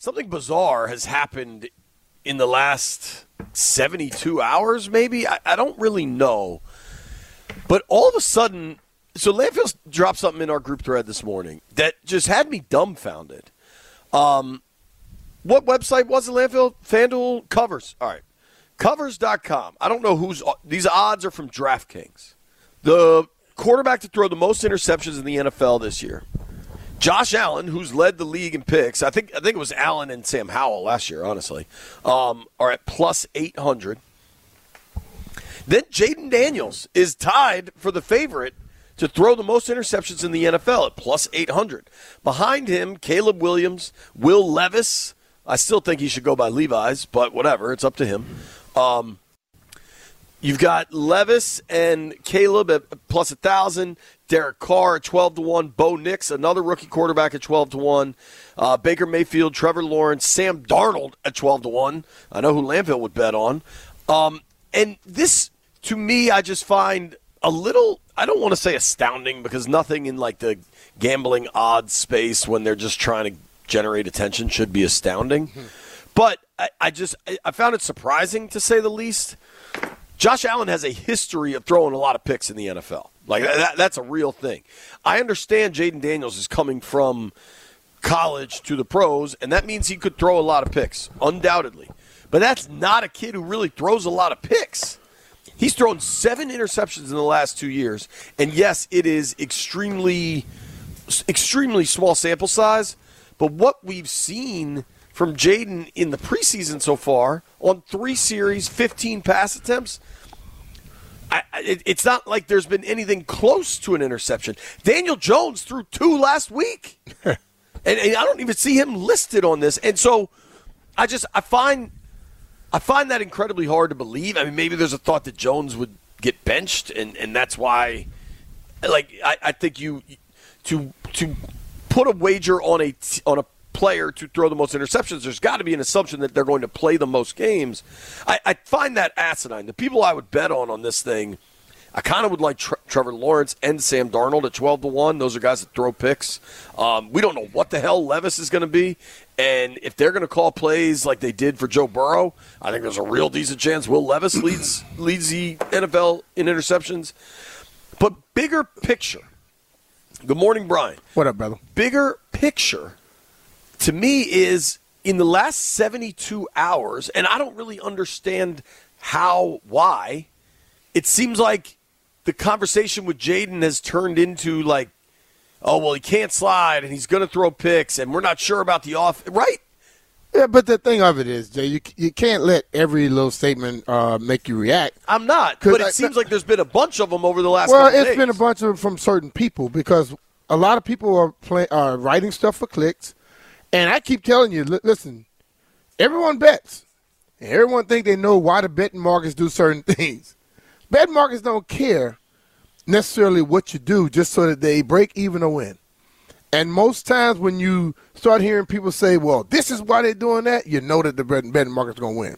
something bizarre has happened in the last 72 hours, maybe. I don't really know. But all of a sudden, so Landfill dropped something in our group thread this morning that just had me dumbfounded. What website was it, Landfill? FanDuel Covers. All right. Covers.com. I don't know these odds are from DraftKings. The quarterback to throw the most interceptions in the NFL this year, Josh Allen, who's led the league in picks, I think it was Allen and Sam Howell last year, honestly, are at plus 800. Then Jaden Daniels is tied for the favorite to throw the most interceptions in the NFL at plus 800. Behind him, Caleb Williams, Will Levis. I still think he should go by Levi's, but whatever, it's up to him. You've got Levis and Caleb at plus 1,000. Derek Carr at 12-1. Bo Nix, another rookie quarterback at 12-1. Baker Mayfield, Trevor Lawrence, Sam Darnold at 12-1. I know who Landfill would bet on. And this, to me, I just find a little, I don't want to say astounding because nothing in like the gambling odds space when they're just trying to generate attention should be astounding. Mm-hmm. But I found it surprising, to say the least. Josh Allen has a history of throwing a lot of picks in the NFL. Like, that's a real thing. I understand Jaden Daniels is coming from college to the pros, and that means he could throw a lot of picks, undoubtedly. But that's not a kid who really throws a lot of picks. He's thrown 7 interceptions in the last 2 years, and yes, it is extremely small sample size, but what we've seen from Jaden in the preseason so far, on 3 series, 15 pass attempts, it's not like there's been anything close to an interception. Daniel Jones threw 2 last week, and I don't even see him listed on this. And so I find that incredibly hard to believe. I mean, maybe there's a thought that Jones would get benched, and that's why, like, I think to put a wager on a player to throw the most interceptions, there's got to be an assumption that they're going to play the most games. I find that asinine. The people I would bet on this thing, I kind of would like Trevor Lawrence and Sam Darnold at 12-1. Those are guys that throw picks. We don't know what the hell Levis is going to be, and if they're going to call plays like they did for Joe Burrow, I think there's a real decent chance Will Levis leads the NFL in interceptions. But bigger picture. Good morning, Brian. What up, brother? Bigger picture, to me, is in the last 72 hours, and I don't really understand why, it seems like the conversation with Jaden has turned into like, oh, well, he can't slide, and he's going to throw picks, and we're not sure about the off, right? Yeah, but the thing of it is, Jay, you can't let every little statement make you react. I'm not, but it seems like there's been a bunch of them over the last couple days. Well, it's been a bunch of them from certain people because a lot of people are writing stuff for clicks. And I keep telling you, listen, everyone bets. And everyone think they know why the betting markets do certain things. Betting markets don't care necessarily what you do just so that they break even or win. And most times when you start hearing people say, well, this is why they're doing that, you know that the betting market's going to win.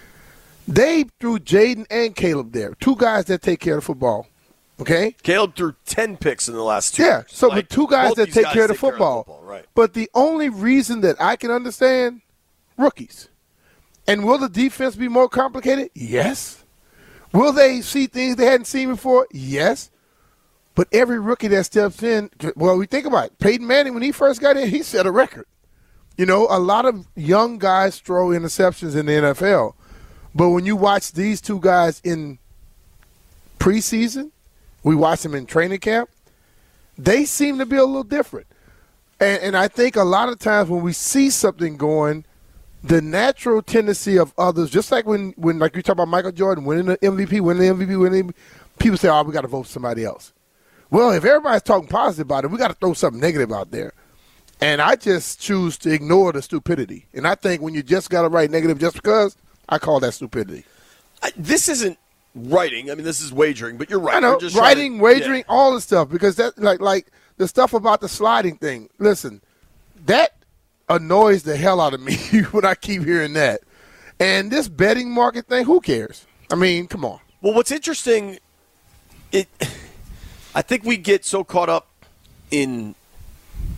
They threw Jaden and Caleb there, 2 guys that take care of the football. Okay? Caleb threw 10 picks in the last 2 years. So like, the 2 guys that take care of the football. Right. But the only reason that I can understand, rookies. And will the defense be more complicated? Yes. Will they see things they hadn't seen before? Yes. But every rookie that steps in, well, we think about it. Peyton Manning, when he first got in, he set a record. You know, a lot of young guys throw interceptions in the NFL. But when you watch these 2 guys in preseason, we watch them in training camp, they seem to be a little different. And I think a lot of times when we see something going, the natural tendency of others, just like when like you talk about Michael Jordan winning the MVP, people say, oh, we got to vote for somebody else. Well, if everybody's talking positive about it, we got to throw something negative out there. And I just choose to ignore the stupidity. And I think when you just got to write negative just because, I call that stupidity. This isn't writing. I mean, this is wagering, but you're right. I know, writing, wagering, all the stuff, because that like the stuff about the sliding thing. Listen, that annoys the hell out of me when I keep hearing that. And this betting market thing, who cares? I mean, come on. Well, what's interesting, I think we get so caught up in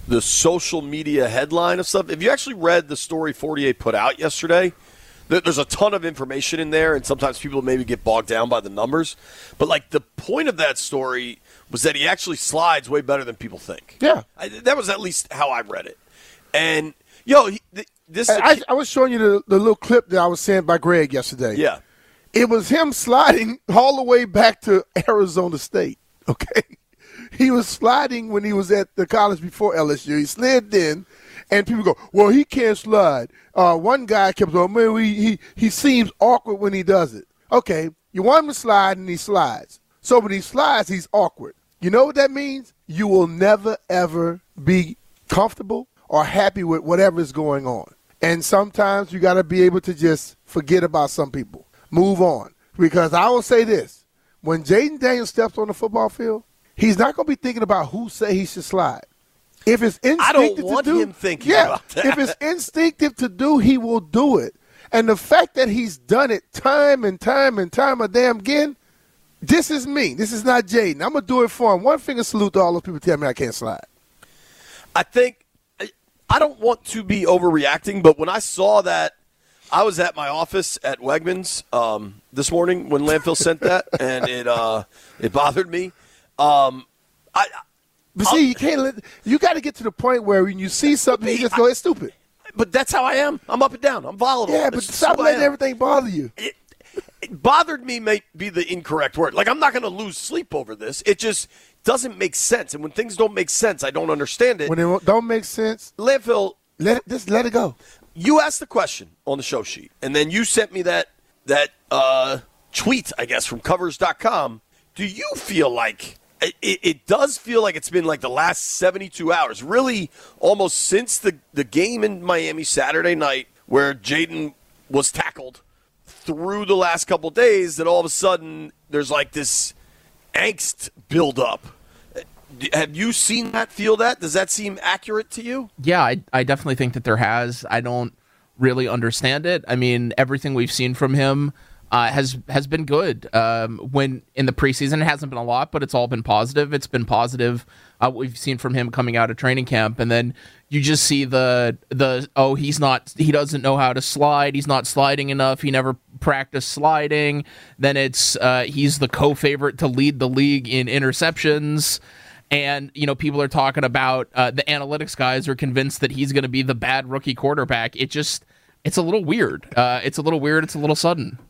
the social media headline of stuff. If you actually read the story 48 put out yesterday, there's a ton of information in there, and sometimes people maybe get bogged down by the numbers. But, like, the point of that story was that he actually slides way better than people think. Yeah. That was at least how I read it. And, this I was showing you the little clip that I was sent by Greg yesterday. Yeah. It was him sliding all the way back to Arizona State, okay? He was sliding when he was at the college before LSU. He slid in, and people go, well, he can't slide. One guy kept going, man, he seems awkward when he does it. Okay, you want him to slide, and he slides. So when he slides, he's awkward. You know what that means? You will never, ever be comfortable or happy with whatever is going on. And sometimes you got to be able to just forget about some people. Move on. Because I will say this. When Jaden Daniels steps on the football field, he's not going to be thinking about who say he should slide. If it's instinctive I don't want him thinking about that. If it's instinctive to do, he will do it. And the fact that he's done it time and time and time again, this is me. This is not Jaden. I'm going to do it for him. One finger salute to all those people tell me I can't slide. I think I don't want to be overreacting, but when I saw that, I was at my office at Wegmans this morning when Landfill sent that, and it bothered me. But see, you got to get to the point where when you see something, you just go, it's stupid. But that's how I am. I'm up and down. I'm volatile. Yeah, but stop letting everything bother you. It bothered me may be the incorrect word. Like, I'm not going to lose sleep over this. It just doesn't make sense. And when things don't make sense, I don't understand it. When it don't make sense, Landfill, let it go. You asked the question on the show sheet, and then you sent me that tweet, I guess, from Covers.com. Do you feel like it does feel like it's been like the last 72 hours, really almost since the game in Miami Saturday night where Jaden was tackled through the last couple days, that all of a sudden there's like this angst buildup? Have you seen that, feel that? Does that seem accurate to you? Yeah, I definitely think that there has. I don't really understand it. I mean, everything we've seen from him has been good. When in the preseason, it hasn't been a lot, but it's all been positive. It's been positive what we've seen from him coming out of training camp, and then you just see he doesn't know how to slide. He's not sliding enough. He never practiced sliding. Then it's he's the co-favorite to lead the league in interceptions. And, people are talking about the analytics guys are convinced that he's going to be the bad rookie quarterback. It's a little weird. It's a little weird. It's a little sudden.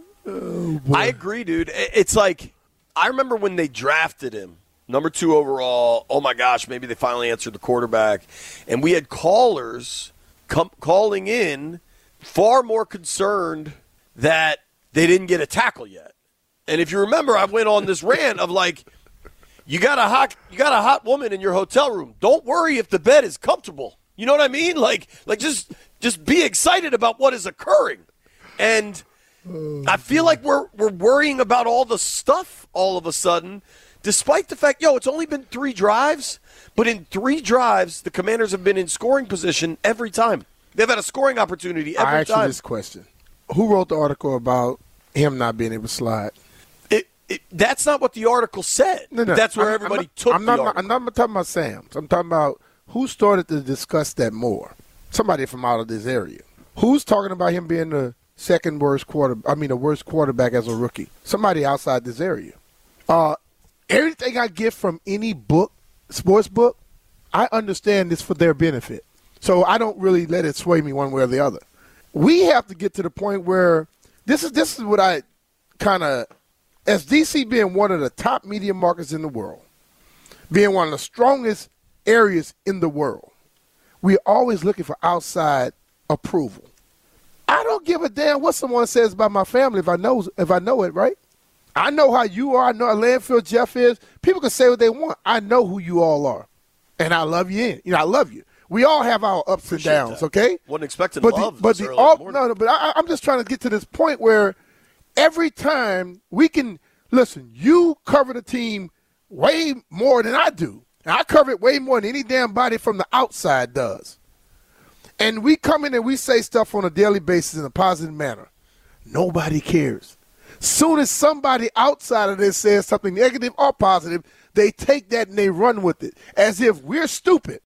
Oh, I agree, dude. It's like, I remember when they drafted him, number 2 overall. Oh, my gosh, maybe they finally answered the quarterback. And we had callers calling in far more concerned that they didn't get a tackle yet. And if you remember, I went on this rant of like, you got a hot woman in your hotel room. Don't worry if the bed is comfortable. You know what I mean? Like just be excited about what is occurring. And I feel like we're worrying about all the stuff all of a sudden, despite the fact, it's only been 3 drives, but in 3 drives, the Commanders have been in scoring position every time. They've had a scoring opportunity every time. I asked you this question. Who wrote the article about him not being able to slide? That's not what the article said. No. That's where everybody took the article. I'm not talking about Sam's. I'm talking about who started to discuss that more. Somebody from out of this area. Who's talking about him being the worst quarterback as a rookie? Somebody outside this area. Everything I get from any book, sports book, I understand this for their benefit. So I don't really let it sway me one way or the other. We have to get to the point where this is what I kind of, as DC being one of the top media markets in the world, being one of the strongest areas in the world, we're always looking for outside approval. I don't give a damn what someone says about my family if I know it, right? I know how you are. I know how Landfill Jeff is. People can say what they want. I know who you all are, and I love you. I love you. We all have our ups and downs, okay? Wasn't expecting love. I'm just trying to get to this point where every time we can listen, you cover the team way more than I do. And I cover it way more than any damn body from the outside does. And we come in and we say stuff on a daily basis in a positive manner. Nobody cares. Soon as somebody outside of this says something negative or positive, they take that and they run with it as if we're stupid.